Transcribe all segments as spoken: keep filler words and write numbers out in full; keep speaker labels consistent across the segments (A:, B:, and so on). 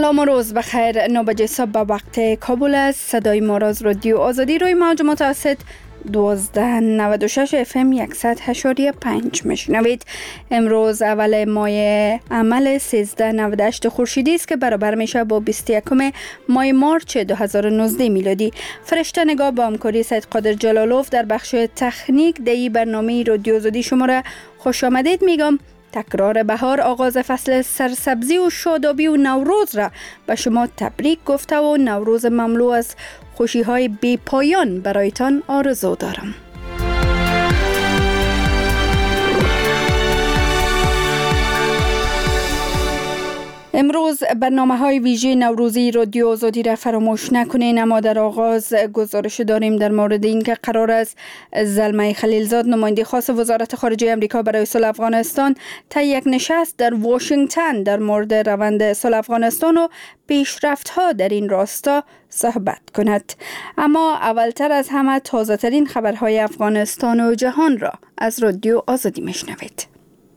A: سلام و روز بخیر. نو بجه صبح به وقت کابل است. صدای ما را از رادیو آزادی روی موج متوسط دوازده نود و شش اف ام صد و هشت و پنج میشنوید. امروز اول ماه عمل سیزده نود و هشت خورشیدی است که برابر میشه با بیست و یکم ماه مارچ دو هزار و نوزده میلادی. فرشته نگاه با همکاری سید قادر جلالوف در بخش تکنیک دی برنامه رادیو آزادی شما را خوش آمدید میگم. تکرار بهار، آغاز فصل سرسبزی و شادابی و نوروز را به شما تبریک گفته و نوروز مملو از خوشی های بی پایان برایتان آرزو دارم. امروز برنامه های ویژه نوروزی رادیو آزادی را فراموش نکنین، اما در آغاز گزارش داریم در مورد اینکه قرار است زلمه خلیلزاد، نماینده خاص وزارت خارجه امریکا برای صلح افغانستان، تا یک نشست در واشنگتن در مورد روند صلح افغانستان و پیشرفت‌ها در این راستا صحبت کند. اما اولتر از همه تازه ترین خبرهای افغانستان و جهان را از رادیو آزادی میشنوید.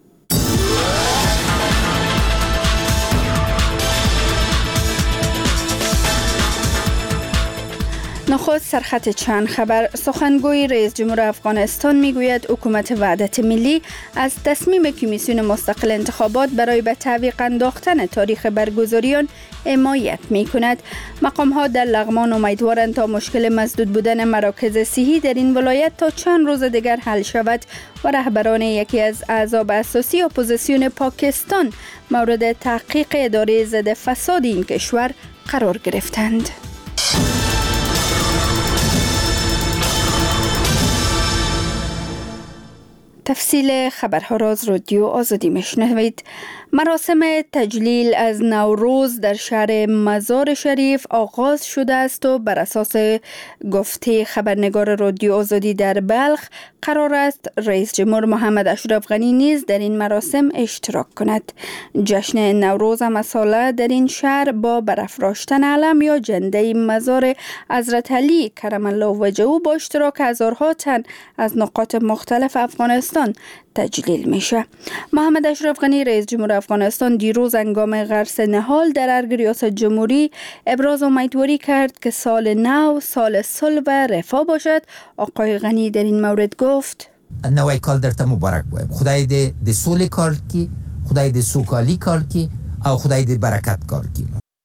A: نخست سرخط چند خبر. سخنگوی رئیس جمهور افغانستان میگوید حکومت وحدت ملی از تصمیم کمیسیون مستقل انتخابات برای به تعویق انداختن تاریخ برگزاری آن حمایت میکند. مقام ها در لغمان امیدوارند تا مشکل مسدود بودن مراکز صحی در این ولایت تا چند روز دیگر حل شود و رهبران یکی از احزاب اساسی اپوزیسیون پاکستان مورد تحقیق اداره ضد فساد این کشور قرار گرفتند. تفصیل خبرها را از رادیو آزادی میشنوید. مراسم تجلیل از نوروز در شهر مزار شریف آغاز شده است و بر اساس گفته خبرنگار رادیو آزادی در بلخ قرار است رئیس جمهور محمد اشرف غنی نیز در این مراسم اشتراک کند. جشن نوروز هم ساله در این شهر با برافراشتن علم یا جنده مزار حضرت علی کرم الله وجهه با اشتراک هزارها تن از نقاط مختلف افغانستان تجلیل میشه. محمد اشرف غنی رئیس جمهور افغانستان دیروز هنگام غرس نهال در ارگ ریاست جمهوری ابراز امیدواری کرد که سال نو سال صلح و رفاه باشد. آقای غنی در این مورد گفت:
B: نوی کال درته مبارک بایم. خدای دې د سولې کار کی، خدای دې سوکالی کار کی او خدای دې برکت کار کی.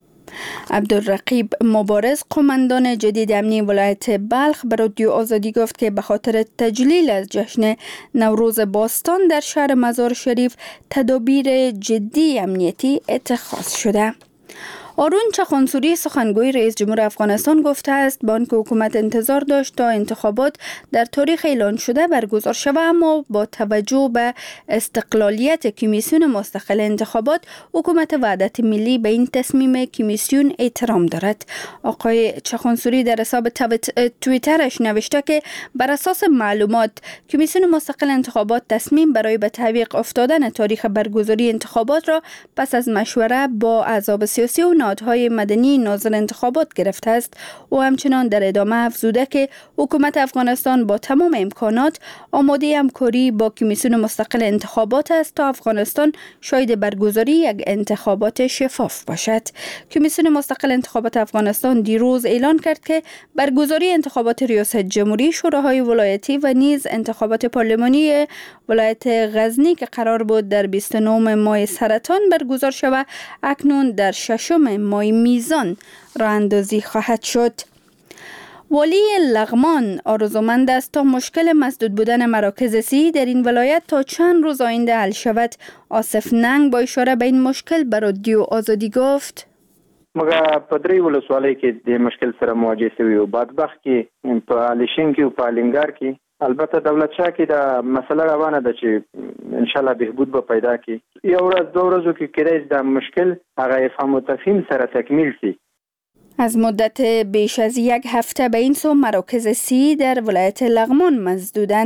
A: عبدالرقیب مبارز، قماندان جدید امنی ولایت بلخ، به رادیو آزادی گفت که به خاطر تجلیل از جشن نوروز باستان در شهر مزار شریف تدابیر جدی امنیتی اتخاذ شده. آرون چخانسوری، سخنگوی رئیس جمهور افغانستان، گفته است بانک حکومت انتظار داشت تا انتخابات در تاریخ اعلان شده برگزار شود، اما با توجه به استقلالیت کمیسیون مستقل انتخابات حکومت وحدت ملی به این تصمیم کمیسیون احترام دارد. آقای چخانسوری در حساب توییترش نوشته که بر اساس معلومات کمیسیون مستقل انتخابات تصمیم برای به تعویق افتادن تاریخ برگزاری انتخابات را پس از مشوره با احزاب سیاسی و نهادهای مدنی ناظر انتخابات گرفته است. و همچنان در ادامه افزوده که حکومت افغانستان با تمام امکانات آماده همکاری با کمیسیون مستقل انتخابات است تا افغانستان شاهد برگزاری یک انتخابات شفاف باشد. کمیسیون مستقل انتخابات افغانستان دیروز اعلان کرد که برگزاری انتخابات ریاست جمهوری، شوراهای ولایتی و نیز انتخابات پارلمانی ولایت غزنی که قرار بود در بیست و نه ماه سرطان برگزار شود، اکنون در ششم ماه میزان راه اندازی خواهد شد. والی لغمان آرزومند است تا مشکل مسدود بودن مراکز صحی در این ولایت تا چند روز آینده حل شود. آصف ننگ با اشاره به این مشکل به رادیو آزادی گفت:
C: مګه په درې ولسوالۍ کې د مشکل سره مواجه شوي او بدبخت کې په الیشین کې او په الینګار کې البته دولت شاه کې دا مسله روانه ده چې ان شاء الله بهبود به پیدا کړي. یو ورځ دوه ورځو کې کېدای دا مشکل هغه افهام و تفهیم سره تکمیل شي.
A: از مدت بیش از یک هفته به این سو مراکز صحی در ولایت لغمان مسدودند.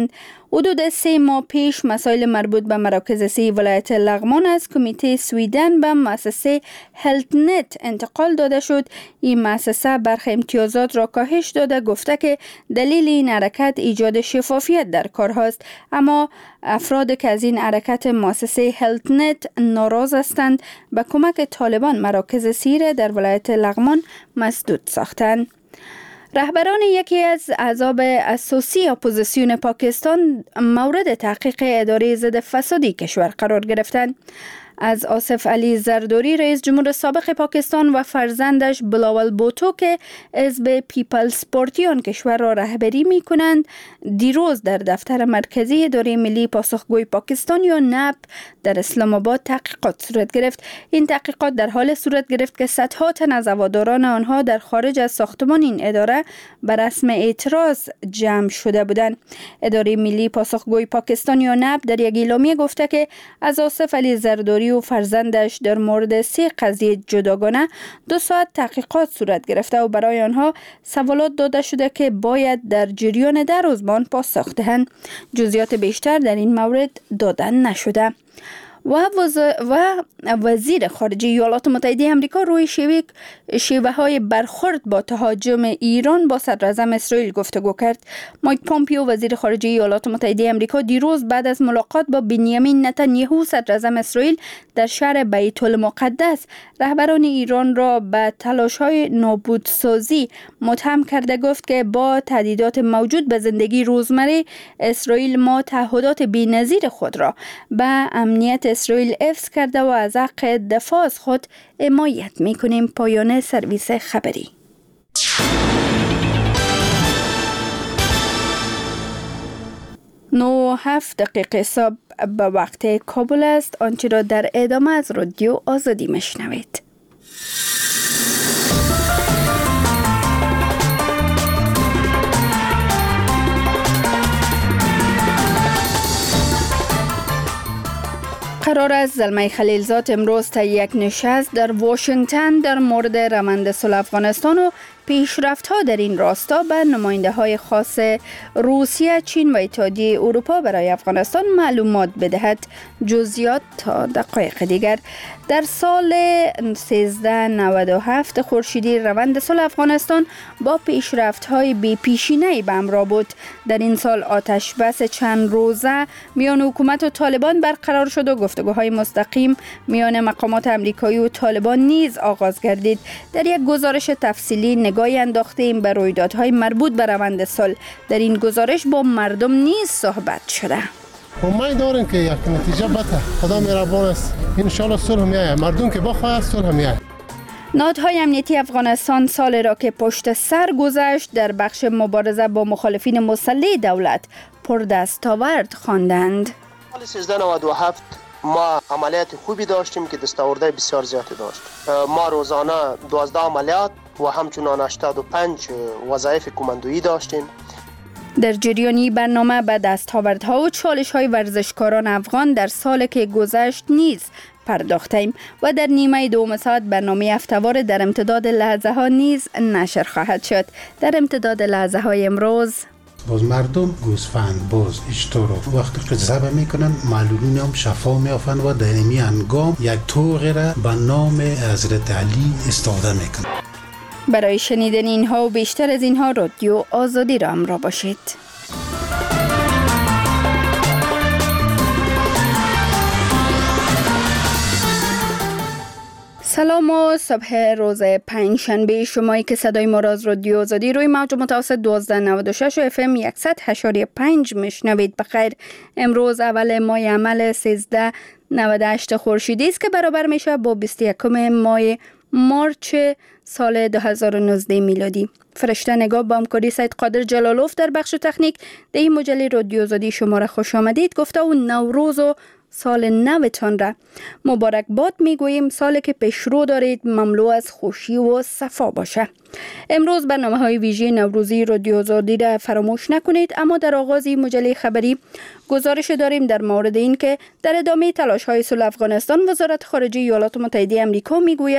A: حدود سه ماه پیش مسائل مربوط به مراکز صحی ولایت لغمان از کمیته سویدن به مؤسسه هلت نت انتقال داده شد. این مؤسسه برخی امتیازات را کاهش داده گفته که دلیل این حرکت ایجاد شفافیت در کار هست، اما افراد که از این حرکت مؤسسه هلت نت ناراض هستند به کمک طالبان مراکز صحی در ولایت لغمان مسدود ساختند. رهبران یکی از احزاب اساسی اپوزیسیون پاکستان مورد تحقیق اداره ضد فسادی کشور قرار گرفتند. از آصف علی زرداری رئیس جمهور سابق پاکستان و فرزندش بلاول بوتو که حزب پیپلز پارتی آن کشور را رهبری می کنند دیروز در دفتر مرکزی اداره ملی پاسخگوی پاکستان یا نپ در اسلام آباد تحقیقات صورت گرفت. این تحقیقات در حال صورت گرفت که صدها تن از هواداران آنها در خارج از ساختمان این اداره بر رسم اعتراض جمع شده بودند. اداره ملی پاسخگوی پاکستان یا نپ در یک اعلامیه گفته که از آصف علی زرداری و فرزندش در مورد سه قضیه جداگانه دو ساعت تحقیقات صورت گرفته و برای آنها سوالات داده شده که باید در جریان ده روز به آن پاسخ دهند. جزئیات بیشتر در این مورد داده نشده. و, وز... و وزیر خارجه ایالات متحده آمریکا روی شیوه شیوه های برخورد با تهاجم ایران با صدر اعظم اسرائیل گفتگو کرد. مایک پامپیو وزیر خارجه ایالات متحده آمریکا دیروز بعد از ملاقات با بنیامین نتانیاهو صدر اعظم اسرائیل در شهر بیت المقدس رهبران ایران را به تلاش‌های نابودسازی متهم کرده گفت که با تهدیدات موجود به زندگی روزمره اسرائیل ما تعهدات بی‌نظیر خود را به امنیت اسرائیل حفظ کرده و از حق دفاع از خود حمایت می‌کنیم. پایان سرویس خبری. نو هفت دقیقه صبح به وقت کابل است. آنچه را در ادامه از رادیو آزادی میشنوید. قرار است زلمه خلیلزاد امروز تا یک نشست در واشنگتن در مورد روند صلح افغانستان و پیشرفت‌ها در این راستا به نماینده‌های خاص روسیه، چین و اتحادیه اروپا برای افغانستان معلومات بدهد. جزئیات تا دقایق دیگر. در سال سیزده نود و هفت خورشیدی روند صلح افغانستان با پیشرفت‌های بی‌پیشینه‌ای به همراه بود. در این سال آتش بس چند روزه میان حکومت و طالبان برقرار شد و گفتگوهای مستقیم میان مقامات آمریکایی و طالبان نیز آغاز گردید. در یک گزارش تفصیلی نگاهی انداختیم به رویدادهای مربوط به روند صلح. در این گزارش با مردم نیز صحبت شده.
D: امید داریم که یک نتیجه بده. خدا مهربان است. ان شاء الله صلح میآید. مردم که بخواهد صلح میآید.
A: نهادهای امنیتی افغانستان سال را که پشت سر گذشت در بخش مبارزه با مخالفین مسلح دولت پردستاورد خواندند.
E: سال سیزده نود و هفت ما عملیات خوبی داشتیم که دستاوردهای بسیار زیادی داشت. ما روزانه دوازده عملیات و همچنان هشتاد و پنج وظایف کماندویی داشتیم.
A: در جریانی برنامه به دستاوردها و چالش‌های ورزشکاران افغان در سال که گذشت نیز پرداختیم و در نیمه دوم ساعت برنامه هفته‌وار در امتداد لحظه ها نیز نشر خواهد شد. در امتداد لحظه های امروز
F: باز مردم گوسفند باز اشترا وقتی که ذبح میکنن معلولین هم شفا میافن و در این انگام یک توغی را به نام حضرت علی استفاده میکنن.
A: برای شنیدن اینها و بیشتر از اینها رادیو آزادی را همراه باشید. سلام و صبح روز پنجشنبه شمایی که صدای ما را از رادیو آزادی روی موج متوسط دوازده نود و شش و اف ام صد و هشت و پنج میشنوید. بخیر. امروز اول ماه عمل سیزده نود و هشت خورشیدی است که برابر میشه با بیست و یکم ماه مارچ سال دو هزار و نوزده میلادی. فرشته نگاه با همکاری سید قادر جلالوف در بخش تکنیک در این مجله رادیو آزادی شما را خوش آمدید گفته و نوروز و سال نوتان را مبارک باد میگوییم. سالی که پیشرو دارید مملو از خوشی و صفا باشه. امروز برنامه های ویژه نوروزی رادیو آزادی را فراموش نکنید. اما در آغاز مجله خبری گزارش داریم در مورد این که در ادامه تلاش های صلح افغانستان وزارت خارجه ایالات متحده آمریکا میگوید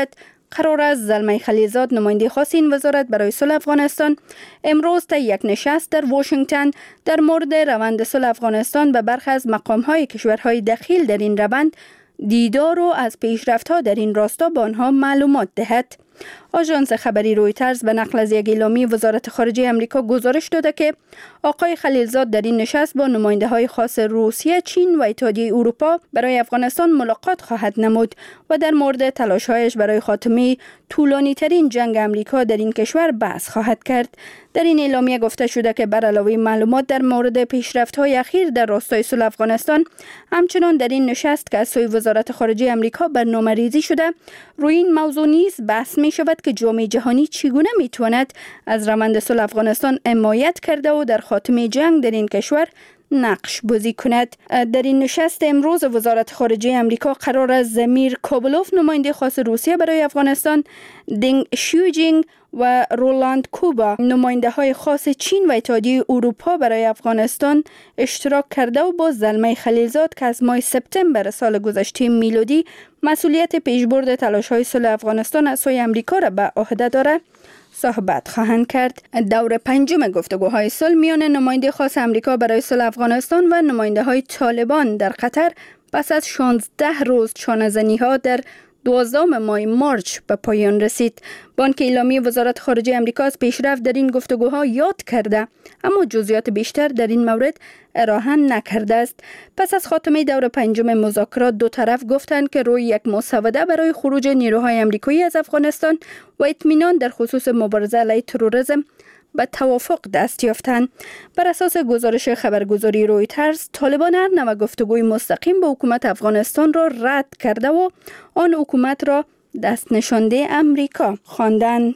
A: قرار است زلمه خلیلزاد نماینده خاص این وزارت برای صلح افغانستان امروز تا یک نشست در واشنگتن در مورد روند صلح افغانستان به برخی از مقام‌های کشورهای دخیل در این روند دیدار و از پیشرفت‌ها در این راستا به آنها معلومات دهد. آژانس خبری رویترز به نقل از یک اعلامیه وزارت خارجه آمریکا گزارش داده که آقای خلیلزاد در این نشست با نماینده های خاص روسیه، چین و اتحادیه اروپا برای افغانستان ملاقات خواهد نمود و در مورد تلاش‌هایش برای خاتمه طولانی ترین جنگ آمریکا در این کشور بحث خواهد کرد. در این اعلامیه گفته شده که بر علاوه معلومات در مورد پیشرفت‌های اخیر در راستای صلح افغانستان، همچنان در این نشست که از سوی وزارت خارجه آمریکا برنامه‌ریزی شده، روی این موضوع نیز بحث می شود که جامعه جهانی چگونه می تواند از روند صلح افغانستان حمایت کرده و در خاتمه جنگ در این کشور نقش بازی کند. در این نشست امروز وزارت خارجه آمریکا قرار است زمیر کابلوف نماینده خاص روسیه برای افغانستان، دینگ شیوجینگ و رولاند کوبا نماینده های خاص چین و اتحادیه اروپا برای افغانستان اشتراک کرده و با زلمه خلیلزاد که از ماه سپتامبر سال گذشته میلادی مسئولیت پیشبرد تلاش های صلح افغانستان از سوی آمریکا را به عهده دارد صحبت خواهند کرد. دور پنجم گفتگوهای صلح میان نماینده خاص آمریکا برای صلح افغانستان و نماینده های طالبان در قطر پس از شانزده روز چانه‌زنی ها در دوازدهم ماه مارچ به پایان رسید. بانک اعلامی وزارت خارجه آمریکا از پیشرفت در این گفتگوها یاد کرده، اما جزئیات بیشتر در این مورد ارائه نکرده است. پس از خاتمه دور پنجم مذاکرات، دو طرف گفتند که روی یک مسوده برای خروج نیروهای آمریکایی از افغانستان و اطمینان در خصوص مبارزه علیه تروریسم به توافق دست یافتند. بر اساس گزارش خبرگزاری رویترز، طالبان هر نوع گفتگوی مستقیم با حکومت افغانستان را رد کرده و آن حکومت را دست نشانده امریکا خواندند.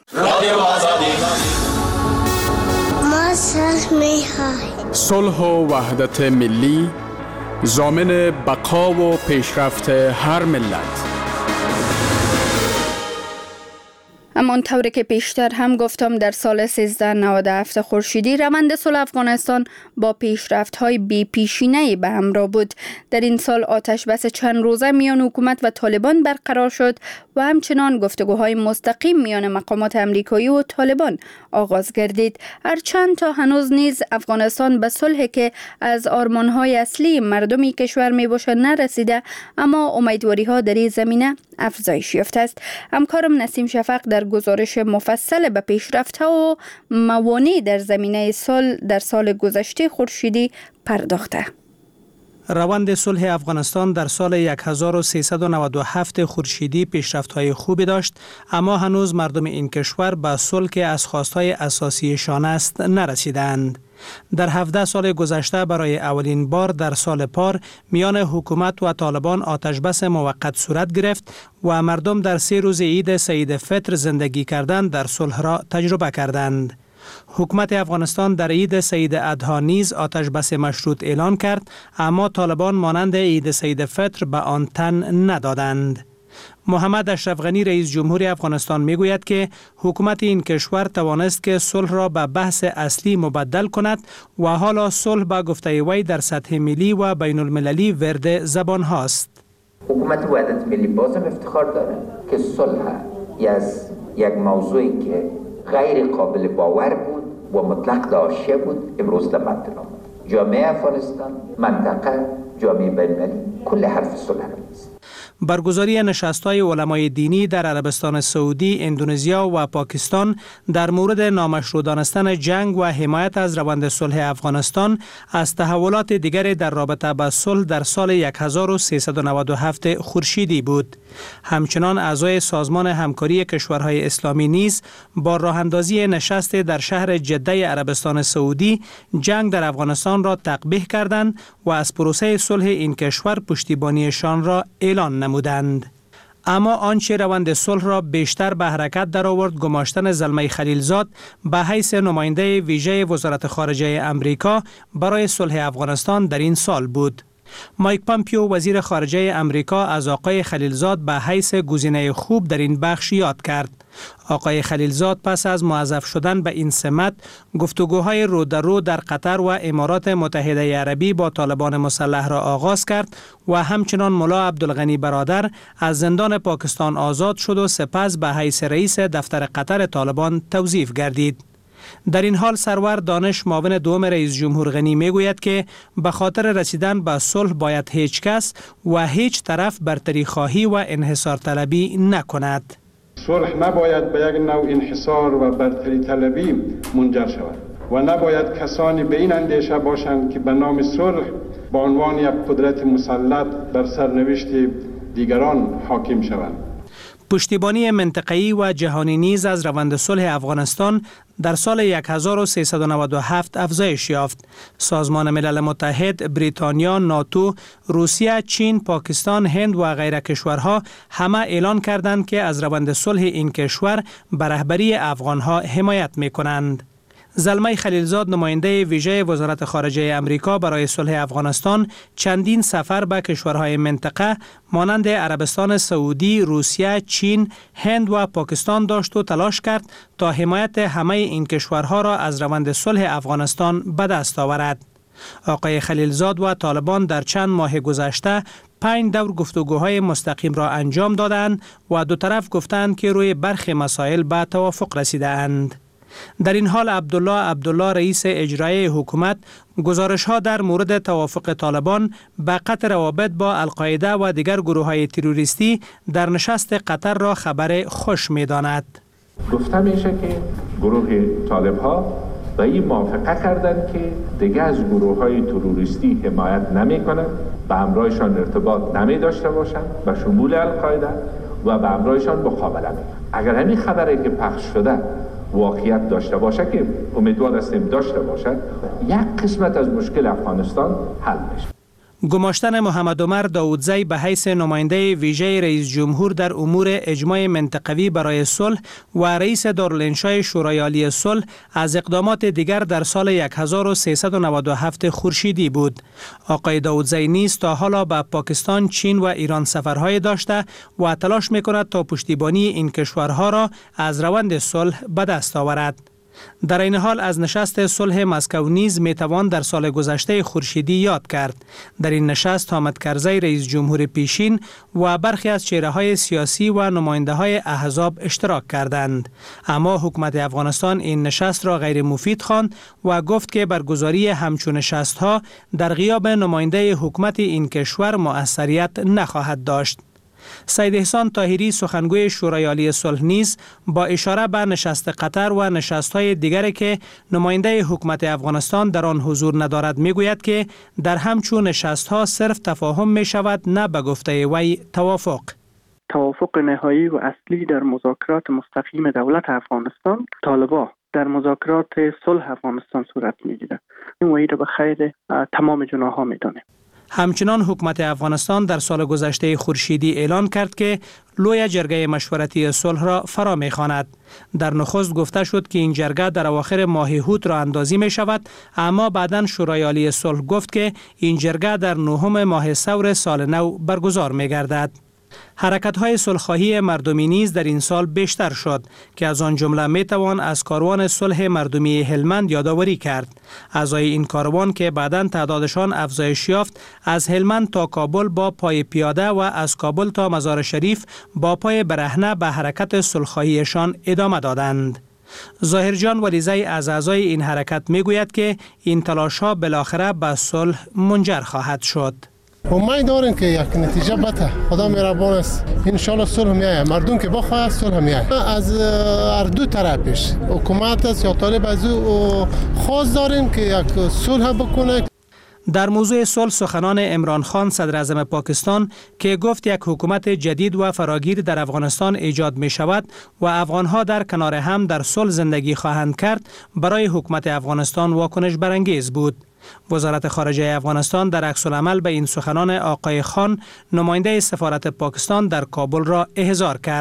G: ما صلح می‌خواهیم.
H: صلح و وحدت ملی ضامن بقا و پیشرفت هر ملت.
A: امان طوری که پیشتر هم گفتم، در سال سیزده نود و هفت خورشیدی روند صلح افغانستان با پیشرفت‌های بی پیشینه‌ای به همراه بود. در این سال آتش بس چند روزه میان حکومت و طالبان برقرار شد و همچنان گفتگوهای مستقیم میان مقامات امریکایی و طالبان آغاز گردید. هرچند تا هنوز نیز افغانستان به صلحی که از آرمان‌های اصلی مردمی کشور میباشد نرسیده، اما امیدواری‌ها در این زمینه افزایش یافته است. همکارم نسیم شفق در گزارش مفصل به پیشرفت‌ها و موانع در زمینه صلح در سال گذشته خورشیدی پرداخته.
I: روند صلح افغانستان در سال هزار و سیصد و نود و هفت خورشیدی پیشرفت‌های خوبی داشت، اما هنوز مردم این کشور به صلح که از خواستهای اساسیشان است نرسیدند. در هفده سال گذشته برای اولین بار در سال پار میان حکومت و طالبان آتشبس موقت صورت گرفت و مردم در سه روز عید سعید فطر زندگی کردن در صلح را تجربه کردند. حکومت افغانستان در عید سعید اضحی نیز آتشبس مشروط اعلان کرد، اما طالبان مانند عید سعید فطر به آن تن ندادند. محمد اشرف غنی رئیس جمهور افغانستان میگوید که حکومت این کشور توانست که صلح را به بحث اصلی مبدل کند و حالا صلح به گفته وی در سطح ملی و بین المللی ورد زبان هاست.
J: حکومت وحدت ملی بازم افتخار داره که صلح از یک موضوعی که غیر قابل باور بود و مطلق داشته بود امروز در مطلب آمد. جامعه افغانستان، منطقه، جامعه بین المللی کل حرف صلح است.
I: برگزاری نشست‌های علمای دینی در عربستان سعودی، اندونزیا و پاکستان در مورد نامشروع دانستن جنگ و حمایت از روند صلح افغانستان از تحولات دیگر در رابطه با صلح در سال هزار و سیصد و نود و هفت خورشیدی بود. همچنان اعضای سازمان همکاری کشورهای اسلامی نیز با راهاندازی نشست در شهر جده عربستان سعودی جنگ در افغانستان را تقبیح کردند و از پروسه صلح این کشور پشتیبانیشان را اعلان نمودند. اما آنچه روند صلح را بیشتر به حرکت درآورد گماشتن زلمه خلیلزاد به حیث نماینده ویژه وزارت خارجه امریکا برای صلح افغانستان در این سال بود. مایک پامپیو وزیر خارجه امریکا از آقای خلیلزاد به حیث گزینه خوب در این بخش یاد کرد. آقای خلیلزاد پس از موظف شدن به این سمت گفتگوهای رو در رو در قطر و امارات متحده عربی با طالبان مسلح را آغاز کرد و همچنان ملا عبدالغنی برادر از زندان پاکستان آزاد شد و سپس به حیث رئیس دفتر قطر طالبان توظیف گردید. در این حال سرور دانش معاون دوم رئیس جمهور غنی می گوید که به خاطر رسیدن به صلح باید هیچ کس و هیچ طرف برتری خواهی و انحصار طلبی نکند.
K: صلح نباید به یک نوع انحصار و برتری طلبی منجر شود و نباید کسانی به این اندیشه باشند که به نام صلح به عنوان یک قدرت مسلط بر سرنوشت دیگران حاکم شوند.
I: پشتیبانی منطقه‌ای و جهانی نیز از روند صلح افغانستان در سال هزار و سیصد و نود و هفت افزایش یافت. سازمان ملل متحد، بریتانیا، ناتو، روسیه، چین، پاکستان، هند و غیره کشورها همه اعلان کردند که از روند صلح این کشور به رهبری افغانها حمایت می‌کنند. زلمه خلیلزاد نماینده ویژه وزارت خارجه امریکا برای صلح افغانستان چندین سفر به کشورهای منطقه مانند عربستان سعودی، روسیه، چین، هند و پاکستان داشت و تلاش کرد تا حمایت همه این کشورها را از روند صلح افغانستان به دست آورد. آقای خلیلزاد و طالبان در چند ماه گذشته پنج دور گفتگوهای مستقیم را انجام دادند و دو طرف گفتند که روی برخی مسائل به توافق رسیده اند. در این حال عبدالله عبدالله رئیس اجرایی حکومت گزارش ها در مورد توافق طالبان به قطع روابط با القاعده و دیگر گروه های تروریستی در نشست قطر را خبر خوش می داند.
L: گفته میشه که گروه طالب ها به این موافقه کردند که دیگر از گروه های تروریستی حمایت نمی کنند، به همراهشان ارتباط نمی داشته باشند به شمول القاعده و به همراهشان مقابله می کنند. اگر همین خبری که پخش شده واقعیت داشته باشه که امیدوار هستیم داشته باشد، یک قسمت از مشکل افغانستان حل میشه.
I: گماشتن محمد عمر داودزی به حیث نماینده ویژه رئیس جمهور در امور اجماع منطقوی برای صلح و رئیس دارالانشای شورای عالی صلح از اقدامات دیگر در سال هزار و سیصد و نود و هفت خورشیدی بود. آقای داودزی نیز تا حالا به پاکستان، چین و ایران سفرهای داشته و تلاش میکند تا پشتیبانی این کشورها را از روند صلح به دست آورد. در این حال از نشست صلح مسکو نیز میتوان در سال گذشته خورشیدی یاد کرد. در این نشست حامد کرزی رئیس جمهور پیشین و برخی از چهره های سیاسی و نماینده های احزاب اشتراک کردند، اما حکومت افغانستان این نشست را غیر مفید خواند و گفت که برگزاری همچون نشست ها در غیاب نماینده حکومت این کشور مؤثریت نخواهد داشت. سید احسان طاهری سخنگوی شورای عالی صلح نیز با اشاره به نشست قطر و نشست‌های دیگری که نماینده حکومت افغانستان در آن حضور ندارد میگوید که در همچون نشست‌ها صرف تفاهم می شود، نه به گفته وی توافق.
M: توافق نهایی و اصلی در مذاکرات مستقیم دولت افغانستان طالبان در مذاکرات صلح افغانستان صورت میگیرد. این وعید به خیر تمام جناح‌ها میدانه.
I: همچنان حکومت افغانستان در سال گذشته خورشیدی اعلان کرد که لوی جرگه مشورتی صلح را فرا می‌خواند. در نخست گفته شد که این جرگه در اواخر ماه هوت را اندازی می شود، اما بعداً شورای عالی صلح گفت که این جرگه در نهم ماه ثور سال نو برگزار می گردد. حرکت‌های صلح‌خواهی مردمی نیز در این سال بیشتر شد که از آن جمله می‌توان از کاروان صلح مردمی هلمند یادآوری کرد. اعضای این کاروان که بعداً تعدادشان افزایش یافت از هلمند تا کابل با پای پیاده و از کابل تا مزار شریف با پای برهنه به حرکت صلح‌خواهیشان ادامه دادند. ظاهرجان ولیزی از اعضای این حرکت می‌گوید که این تلاش‌ها بالاخره به صلح منجر خواهد شد.
D: امید داریم که یک نتیجه بده. خدا مهربان است. ان شاء الله صلح میاد. مردم که بخواد صلح میاد. از هر دو طرفش حکومت است یا طالب از او خواست داریم که یک صلح بکنه.
I: در موضوع صلح سخنان عمران خان صدر اعظم پاکستان که گفت یک حکومت جدید و فراگیر در افغانستان ایجاد می شود و افغانها در کنار هم در صلح زندگی خواهند کرد، برای حکومت افغانستان واکنش برانگیز بود. وزارت خارجه افغانستان در عکس العمل به این سخنان آقای خان نماینده سفارت پاکستان در کابل را احضار کرد.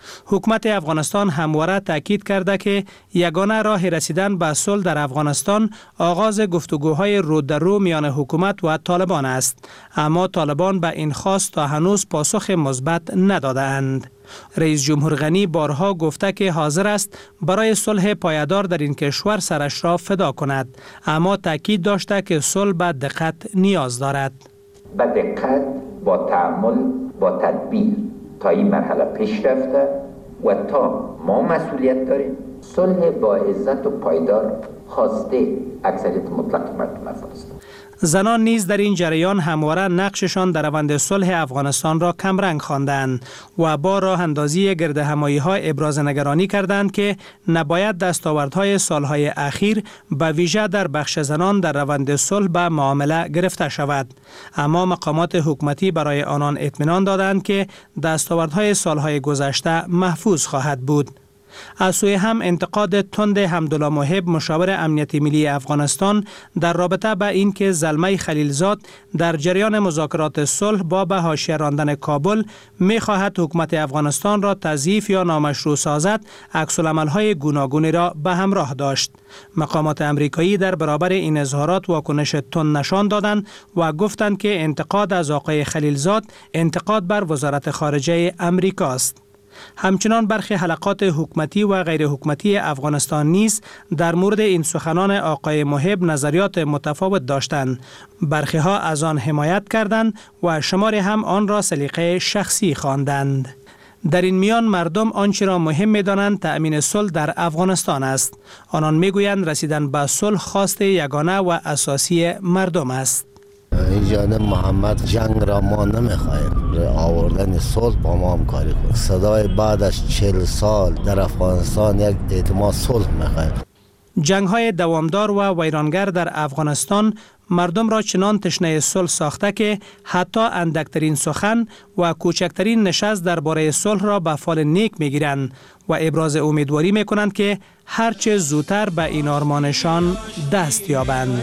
I: حکومت افغانستان همواره تاکید کرده که یگانه راه رسیدن به صلح در افغانستان آغاز گفتگوهای رو در رو میان حکومت و طالبان است، اما طالبان به این خواست تا هنوز پاسخ مثبت نداده‌اند. رئیس جمهور غنی بارها گفته که حاضر است برای صلح پایدار در این کشور سرش را فدا کند، اما تاکید داشته که صلح به دقت نیاز دارد.
J: با دقت، با تأمل، با تدبیر تا این مرحله پیش رفته و تا ما مسئولیت داریم صلح با عزت و پایدار خواسته اکثریت مطلق مردم افغانستان.
I: زنان نیز در این جریان همواره نقششان در روند صلح افغانستان را کمرنگ خواندند و با راه اندازی گرد همایی ها ابراز نگرانی کردند که نباید دستاوردهای سالهای اخیر به ویژه در بخش زنان در روند صلح به معامله گرفته شود. اما مقامات حکومتی برای آنان اطمینان دادند که دستاوردهای سالهای گذشته محفوظ خواهد بود. از سوی هم انتقاد تند حمدالله محب مشاور امنیت ملی افغانستان در رابطه با اینکه زلمه خلیلزاد در جریان مذاکرات صلح با به حاشیه راندن کابل می‌خواهد حکومت افغانستان را تضعیف یا نامشروع سازد، عکس‌العمل‌های گوناگونی را به همراه داشت. مقامات امریکایی در برابر این اظهارات واکنش تند نشان دادند و گفتند که انتقاد از آقای خلیلزاد انتقاد بر وزارت خارجه امریکا است. همچنان برخی حلقات حکومتی و غیر حکومتی افغانستان نیز در مورد این سخنان آقای محب نظریات متفاوت داشتند. برخی ها از آن حمایت کردند و شماری هم آن را سلیقه شخصی خواندند. در این میان مردم آنچه را مهم می‌دانند تأمین صلح در افغانستان است. آنان میگویند رسیدن به صلح خواست یگانه و اساسی مردم است.
N: ایجاد محمد جنگ را ما نمیخواهیم، آوردن صلح با ما هم کاری کنیم. صدای بعد از چهل سال در افغانستان یک اعتماد صلح میخواهیم.
I: جنگ های دوامدار و ویرانگر در افغانستان مردم را چنان تشنه صلح ساخته که حتی اندکترین سخن و کوچکترین نشست درباره صلح را به فال نیک میگیرند و ابراز امیدواری میکنند که هرچه زودتر به این آرمانشان دست یابند.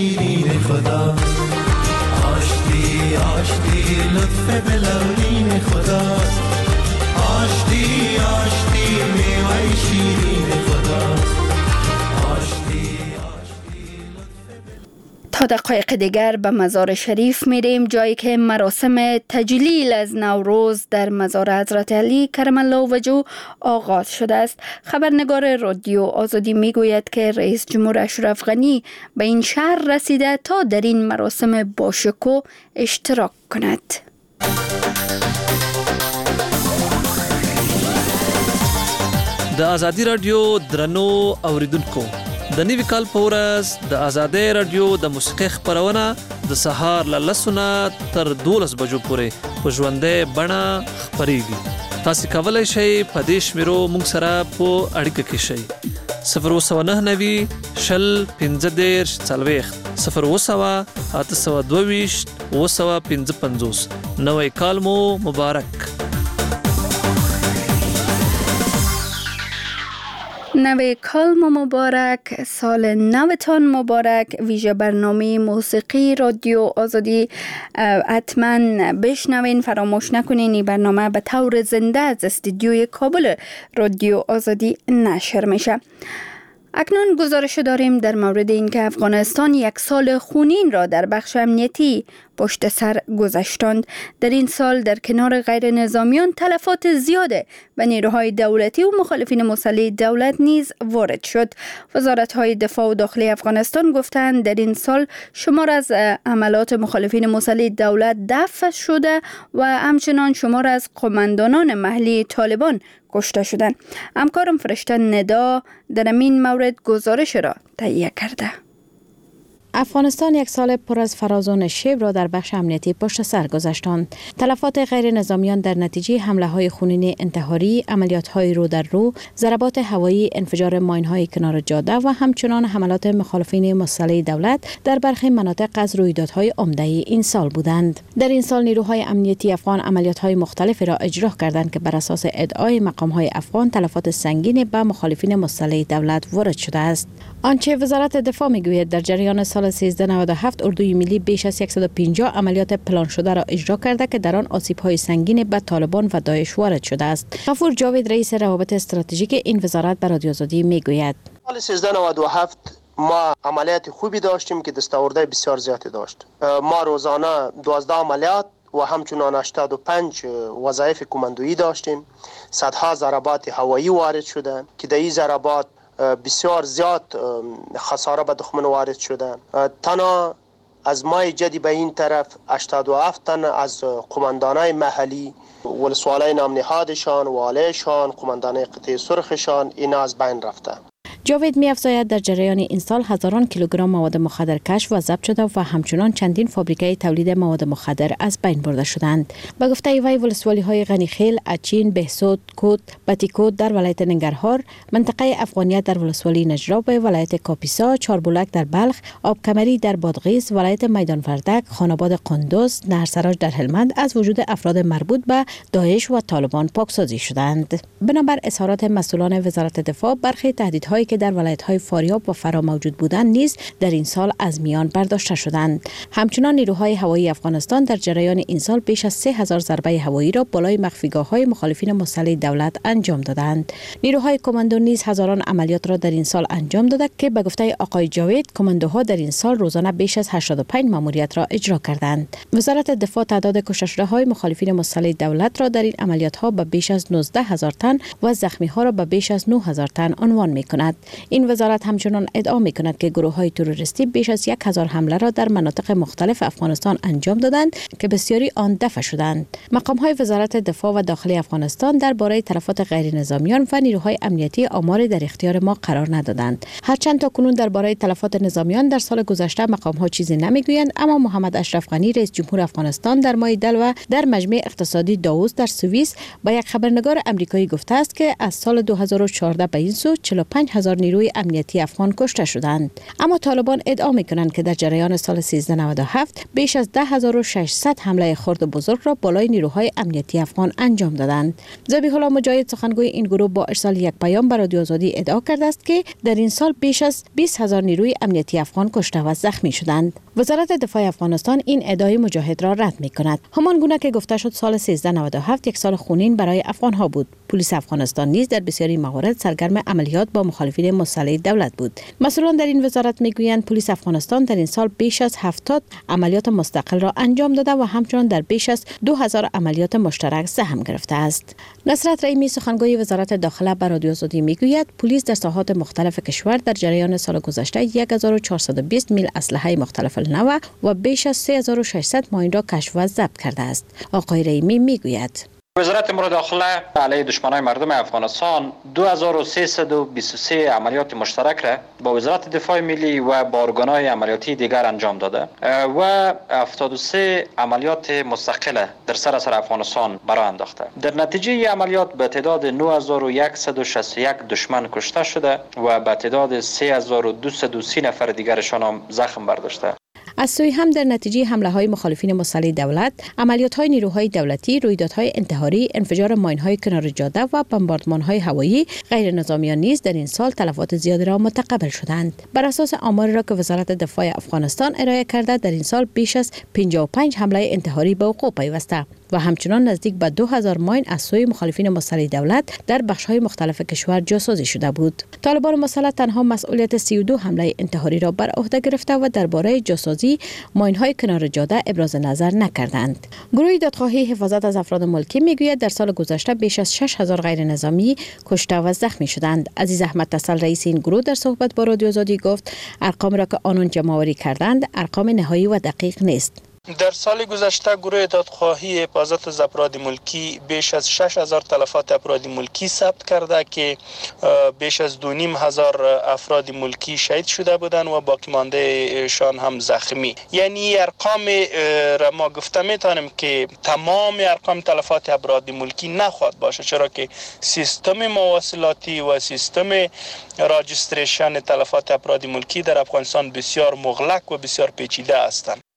I: آشتی آشتی لطف بلورین خدا، آشتی آشتی میوه شیرین خدا، آشتی آشتی تا دقایق دیگر به مزار شریف میریم، جایی که مراسم تجلیل از نوروز در مزار حضرت علی کرم الله وجهه آغاز شده است. خبرنگار رادیو آزادی میگوید که رئیس جمهور اشرف غنی به این شهر رسیده تا در این مراسم باشکوه اشتراک کند.
O: د آزادی رادیو درنو اوریدونکو، د نوي کال په ورځ د آزادۍ رادیو د موسیقۍ خپرونه د سهار له لسو تر دولس بجو پورې په ژوندۍ بڼه خپریږي. تاسو کولی شئ په دې شمیرو موږ سره په اړیکه کې شئ. صفر اوه سوه نهه نوي شل پنځه دېرش څلوېښت، صفر اوه سوه اته سوه دوه ویشت اوه سوه پنځه پنځوس. نوی کال مو مبارک.
A: نوی کال مبارک، سال نوتان مبارک. ویژه برنامه موسیقی رادیو آزادی حتما بشنوین، فراموش نکنین. این برنامه به طور زنده از استودیوی کابل رادیو آزادی نشر میشه. اکنون گزارش داریم در مورد اینکه افغانستان یک سال خونین را در بخش امنیتی پشت سر گذاشتند. در این سال در کنار غیر نظامیان تلفات زیاده و نیروهای دولتی و مخالفین مسلح دولت نیز وارد شد. وزارت‌های دفاع و داخلی افغانستان گفتند در این سال شمار از عملات مخالفین مسلح دولت دفع شده و همچنان شمار از قماندانان محلی طالبان کشته شدند. همکارم فرشته ندا در این مورد گزارش را تهیه کرده.
P: افغانستان یک سال پر از فراز و نشیب را در بخش امنیتی پشت سر گذاشتند. تلفات غیر نظامیان در نتیجه حمله های خونین انتحاری، عملیات های رو در رو، ضربات هوایی، انفجار ماین های کنار جاده و همچنان حملات مخالفین مسلح دولت در برخی مناطق از رویدادهای عمده این سال بودند. در این سال نیروهای امنیتی افغان عملیات های مختلفی را اجرا کردند که بر اساس ادعای مقام های افغان تلفات سنگین به مخالفین مسلح دولت وارد شده است. آنچه وزارت دفاع میگوید در جریان سال سیزده نود و هفت اردوی ملی بیش از صد و پنجاه عملیات پلان شده را اجرا کرده که در آن آسیب‌های سنگین به طالبان و داعش وارد شده است. غفور جاوید رئیس روابط استراتژیک این وزارت به رادیو آزادی میگوید
E: سال سیزده نود و هفت ما عملیات خوبی داشتیم که دستاورده بسیار زیادی داشت. ما روزانه دوازده عملیات و همچنان هشتاد و پنج وظایف کماندویی داشتیم. صدها ضربات هوایی وارد شده که در این ضربات بسیار زیاد خساره به دشمن وارد شده. تنها از ماه جدی به این طرف هشتاد و هفت تن از قماندانای محلی ولسوالای نام نهادشان، والیشان، قماندانای قطعه سرخشان اینا از بین رفته.
P: جاوید می افزاید در جریان این سال هزاران کیلوگرم مواد مخدر کشف و ضبط شده و همچنان چندین فابریکه تولید مواد مخدر از بین برده شدند. به گفته وی ولسوالی های غنیخیل، اچین، بهسود، کود، بتیکود در ولایت ننگرهار، منطقه افغانیت در ولسوالی نجراب، ولایت کاپیسا، چاربولک در بلخ، آبکمری در بادغیس، ولایت میدان وردک، خاناباد قندوز، نهرسراج در هلمند از وجود افراد مربوط به داعش و طالبان پاکسازی شدند. بنابر اظهارات مسئولان وزارت دفاع، برخی تهدیدهایی که در ولایت‌های فاریاب و فرا موجود بودند نیز در این سال از میان برداشته شدند. همچنان نیروهای هوایی افغانستان در جریان این سال بیش از سه هزار ضربه هوایی را بالای مخفیگاه‌های مخالفین مسلح دولت انجام دادند. نیروهای کماندو نیز هزاران عملیات را در این سال انجام داده که به گفته آقای جاوید کماندوها در این سال روزانه بیش از هشتاد و پنج ماموریت را اجرا کردند. وزارت دفاع تعداد کشته شده‌های مخالفین مسلح دولت را در این عملیات‌ها به بیش از نوزده هزار تن و زخمی‌ها را به بیش از نه هزار تن عنوان می‌کند. این وزارت همچنان ادعا می‌کند که گروه‌های تروریستی بیش از یک هزار حمله را در مناطق مختلف افغانستان انجام دادند که بسیاری آن دفع شدند. مقام‌های وزارت دفاع و داخلی افغانستان درباره تلفات غیر نظامیان و نیروهای امنیتی آماری در اختیار ما قرار ندادند. هرچند تا کنون درباره تلفات نظامیان در سال گذشته مقام‌ها چیزی نمی‌گویند، اما محمد اشرف غنی رئیس جمهور افغانستان در ماه دلو در مجمع اقتصادی داووس در سوئیس با یک خبرنگار آمریکایی گفته است که از سال دو هزار و چهارده به این سو چهل و پنج هزار نیروی امنیتی افغان کشته شدند. اما طالبان ادعا می‌کنند که در جریان سال سیزده نود و هفت بیش از ده هزار و ششصد حمله خرد و بزرگ را بالای نیروهای امنیتی افغان انجام دادند. ذبیح الله مجاهد سخنگوی این گروه با ارسال یک پیام به رادیو آزادی ادعا کرده است که در این سال بیش از بیست هزار نیروی امنیتی افغان کشته و زخمی شدند. وزارت دفاع افغانستان این ادعای مجاهد را رد می‌کند. همان گونه که گفته شد سال سیزده نود و هفت یک سال خونین برای افغان‌ها بود. پلیس افغانستان نیز در بسیاری موارد سرگرم عملیات با مخالفین مسلح دولت بود. مسئولان در این وزارت میگویند پلیس افغانستان در این سال بیش از هفتاد عملیات مستقل را انجام داده و همچنان در بیش از دو هزار عملیات مشترک سهم گرفته است. نصرت رحیمی سخنگوی وزارت داخله به رادیو آزادی میگوید پلیس در ساحات مختلف کشور در جریان سال گذشته یک هزار و چهارصد و بیست میل اسلحه مختلف نو و بیش از سه هزار و ششصد ماین را کشف و ضبط کرده است. آقای رحیمی میگوید
Q: وزارت امور داخله علیه دشمنان مردم افغانستان دو هزار و سیصد و بیست و سه عملیات مشترک را با وزارت دفاع ملی و با ارگان‌های عملیاتی دیگر انجام داده و هفتاد و سه عملیات مستقله در سراسر افغانستان برآ انداخته. در نتیجه عملیات به تعداد نه هزار و صد و شصت و یک دشمن کشته شده و به تعداد سه هزار و دویست و سی نفر دیگرشان هم زخم برداشته.
P: از سوی هم در نتیجه حمله های مخالفین مسلح دولت، عملیات های نیروهای دولتی، رویدادهای انتحاری، انفجار ماین های کنار جاده و بمباردمان های هوایی، غیر نظامیان نیز در این سال تلفات زیادی را متقبل شدند. بر اساس آماری را که وزارت دفاع افغانستان ارائه کرده در این سال بیش از پنجاه و پنج حمله انتحاری به وقوع پیوسته و همچنان نزدیک به دو هزار ماین از سوی مخالفین مسلح دولت در بخش‌های مختلف کشور جاسازی شده بود. طالبان مسلح تنها مسئولیت سی و دو حمله انتحاری را بر عهده گرفته و درباره جاسازی ماین‌های کنار جاده ابراز نظر نکردند. گروه دادخواهی حفاظت از افراد ملکی میگوید در سال گذشته بیش از شش هزار غیر نظامی کشته و زخمی شدند. عزیز احمد تسل رئیس این گروه در صحبت با رادیو آزادی گفت ارقام را که آنان جمع‌آوری کردند ارقام نهایی و دقیق نیست.
R: در سال گذشته گروه دادخواهی حفاظت از افراد ملکی بیش از شش هزار تلفات افراد ملکی ثبت کرده که بیش از دو نیم هزار افراد ملکی شهید شده بودند و باقی مانده شان هم زخمی. یعنی ارقام را ما گفته میتونیم که تمام ارقام تلفات افراد ملکی نخواهد باشه، چرا که سیستم مواصلاتی و سیستم راجستریشن تلفات افراد ملکی در افغانستان بسیار مغلق و بسیار پیچیده هستند.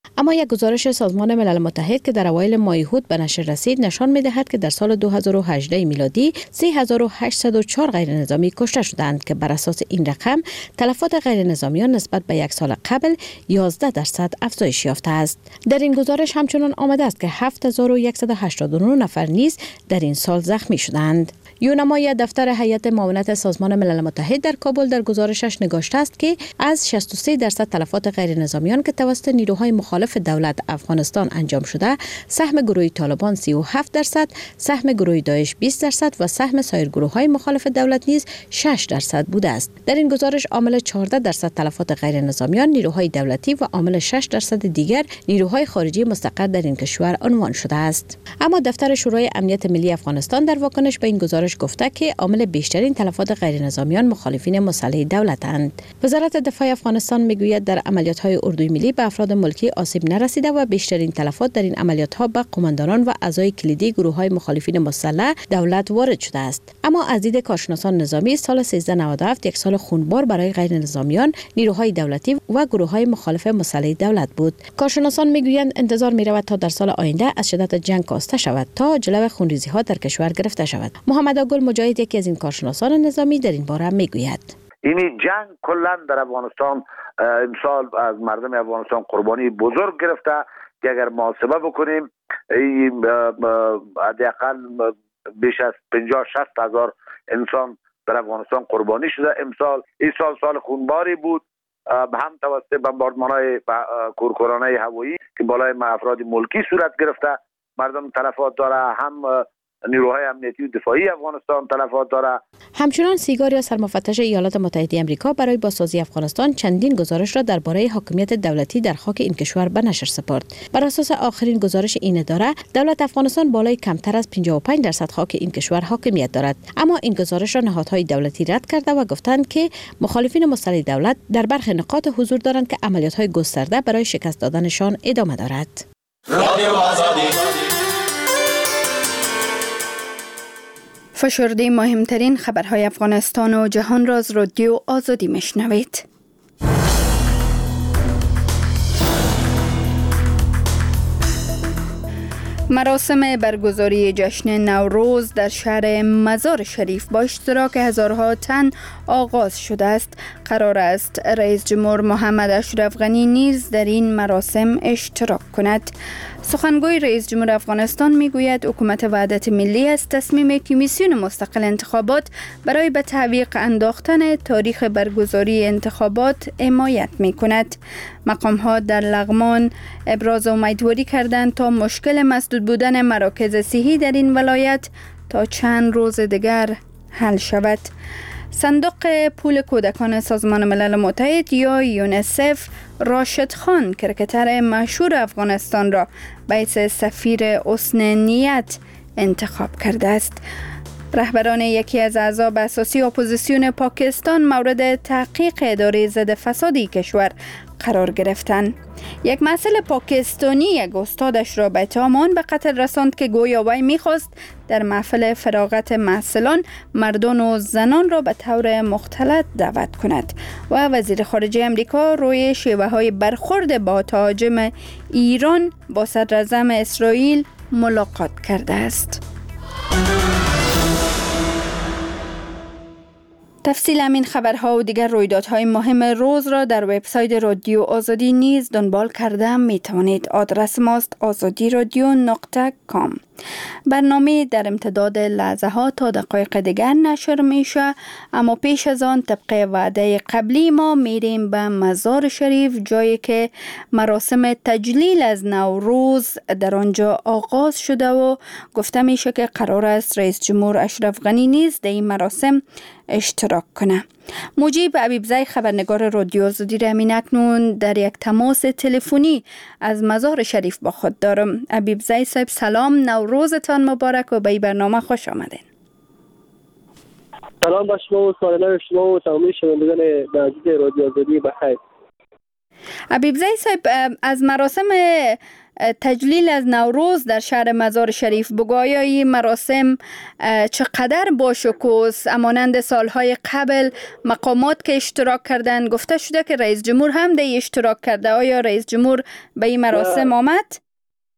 P: اما یک گزارش سازمان ملل متحد که در اوایل ماه هود به نشر رسید نشان می‌دهد که در سال دو هزار و هجده میلادی سه هزار و هشتصد و چهار غیر نظامی کشته شدند که بر اساس این رقم تلفات غیر نظامیان نسبت به یک سال قبل یازده درصد افزایش یافته است. در این گزارش همچنان آمده است که هفت هزار و صد و هشتاد و نه نفر نیز در این سال زخمی شدند. یونمای دفتر هیئت معاونت سازمان ملل متحد در کابل در گزارشش نگاشته است که از شصت و سه درصد تلفات غیر نظامیان که توسط نیروهای مخالف دولت افغانستان انجام شده، سهم گروه طالبان سی و هفت درصد، سهم گروه داعش بیست درصد و سهم سایر گروه‌های مخالف دولت نیز شش درصد بوده است. در این گزارش عامل چهارده درصد تلفات غیر نظامیان نیروهای دولتی و عامل شش درصد دیگر نیروهای خارجی مستقر در این کشور عنوان شده است. اما دفتر شورای امنیت ملی افغانستان در واکنش به این گزارش گفته که عامل بیشترین تلفات غیر نظامیان مخالفین مسلح دولتند. وزارت دفاع افغانستان میگوید در عملیات‌های اردوی ملی به افراد ملکی آسیب نرسیده و بیشترین تلفات در این عملیات‌ها به قماندانان و اعضای کلیدی گروه‌های مخالفین مسلح دولت وارد شده است. اما از دید کارشناسان نظامی سال سیزده نود و هفت یک سال خونبار برای غیر نظامیان، نیروهای دولتی و گروه‌های مخالف مسلح دولت بود. کارشناسان میگویند انتظار می‌رود تا در سال آینده از شدت جنگ کاسته شود تا جلو خونریزی‌ها در کشور گرفته شود. محمد گل مجاهد یکی از این کارشناسان نظامی در این باره میگوید
S: این جنگ کلا در افغانستان امسال از مردم افغانستان قربانی بزرگ گرفته که اگر محاسبه بکنیم حداقل بیش از پنجاه شصت هزار انسان در افغانستان قربانی شده. امسال این سال سال خونباری بود، هم توسط بمباردمان‌های کورکورانه هوایی که بالای افراد ملکی صورت گرفته مردم تلفات داره، هم نیروهای امنیتی و دفاعی افغانستان تلفات داره.
P: همچنان سیگار یا سرمفتش ایالات متحده آمریکا برای بازسازی افغانستان چندین گزارش را درباره حاکمیت دولتی در خاک این کشور به نشر سپرد. بر اساس آخرین گزارش این اداره، دولت افغانستان بالای کمتر از پنجاه و پنج درصد خاک این کشور حاکمیت دارد. اما این گزارش را نهادهای دولتی رد کرده و گفتند که مخالفین مسلح دولت در برخی نقاط حضور دارند که عملیات‌های گسترده برای شکست دادنشان ادامه دارد.
A: فشرده مهمترین خبرهای افغانستان و جهان را از رادیو آزادی میشنوید. مراسم برگزاری جشن نوروز در شهر مزار شریف با اشتراک هزارها تن آغاز شده است. قرار است رئیس جمهور محمد اشرف غنی نیز در این مراسم اشتراک کند. سخنگوی رئیس جمهور افغانستان میگوید حکومت وحدت ملی از تصمیم کمیسیون مستقل انتخابات برای به تعویق انداختن تاریخ برگزاری انتخابات حمایت میکند. مقام ها در لغمان ابراز امیدواری کردند تا مشکل مسدود بودن مراکز صحی در این ولایت تا چند روز دیگر حل شود. صندوق پول کودکان سازمان ملل متحد یا یونیسف راشد خان کرکتر مشهور افغانستان را به حیث سفیر حسن نیت انتخاب کرده است. رهبران یکی از احزاب اساسی اپوزیسیون پاکستان مورد تحقیق اداره ضد فسادی کشور قرار گرفتند. یک مسئول پاکستانی یک استادش را به اتهام آن به قتل رساند که گویا وی می‌خواست در محفل فراغت محصلان مردان و زنان را به طور مختلط دعوت کند و وزیر خارجه امریکا روی شیوه‌های برخورد با تهاجم ایران با صدراعظم اسرائیل ملاقات کرده است. تفصیل همین خبرها و دیگر رویدادهای مهم روز را در وبسایت رادیو آزادی نیز دنبال کرده می توانید. آدرس ماست آزادی رادیو نقطه کام. برنامه در امتداد لحظه ها تا دقایق دیگر نشر میشه، اما پیش از آن طبق وعده قبلی ما میریم به مزار شریف، جایی که مراسم تجلیل از نوروز در آنجا آغاز شده و گفته میشه که قرار است رئیس جمهور اشرف غنی نیز در این مراسم اشتراک کنه. مجیب حبیبزی خبرنگار رادیو آزادی را همین اکنون در یک تماس تلفنی از مزار شریف با خود دارم. حبیبزی صاحب سلام، نوروزتان مبارک و به این برنامه خوش آمدین.
T: سلام به شما و سالانه شما و تمامی شنوندگان عزیز رادیو آزادی بخیر.
A: حبیبزی صاحب، از مراسم تجلیل از نوروز در شهر مزار شریف بگو. آیا این مراسم چقدر باشکوه مانند سالهای قبل مقامات که اشتراک کردن؟ گفته شده که رئیس جمهور هم در اشتراک کرده. آیا رئیس جمهور به این مراسم آمد؟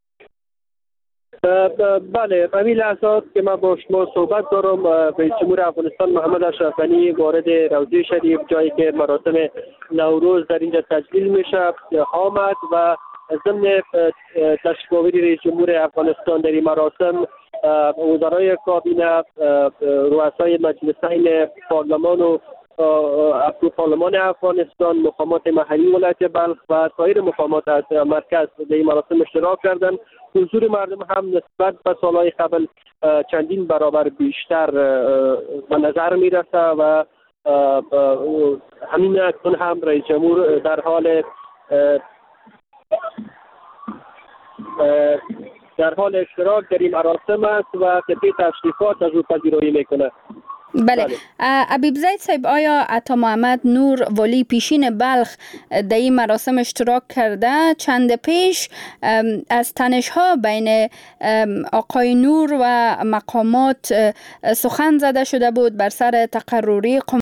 T: بله، همین لحظات که من با شما صحبت دارم، رئیس جمهور افغانستان محمد اشرف غنی وارد روضه شریف، جایی که مراسم نوروز در اینجا تجلیل میشه، آمد و ضمن تشریف‌آوری رئیس جمهور افغانستان در این مراسم وزرای کابینه، رؤسای مجلسین پارلمان و پارلمان افغانستان، مقامات محلی ولایت بلخ و سایر مقامات از مرکز در این مراسم اشتراک کردند. حضور مردم هم نسبت به سالهای قبل چندین برابر بیشتر به نظر میرسه و همین اکنون هم رئیس جمهور در حال در حال اشتراک در این مراسم است و طبق تشریفات از او پذیرایی میکنه.
A: بله, بله. ابیب زید صاحب، آیا عطا محمد نور ولی پیشین بلخ در این مراسم اشتراک کرده؟ چند پیش از تنش ها بین آقای نور و مقامات سخن زده شده بود بر سر تقرری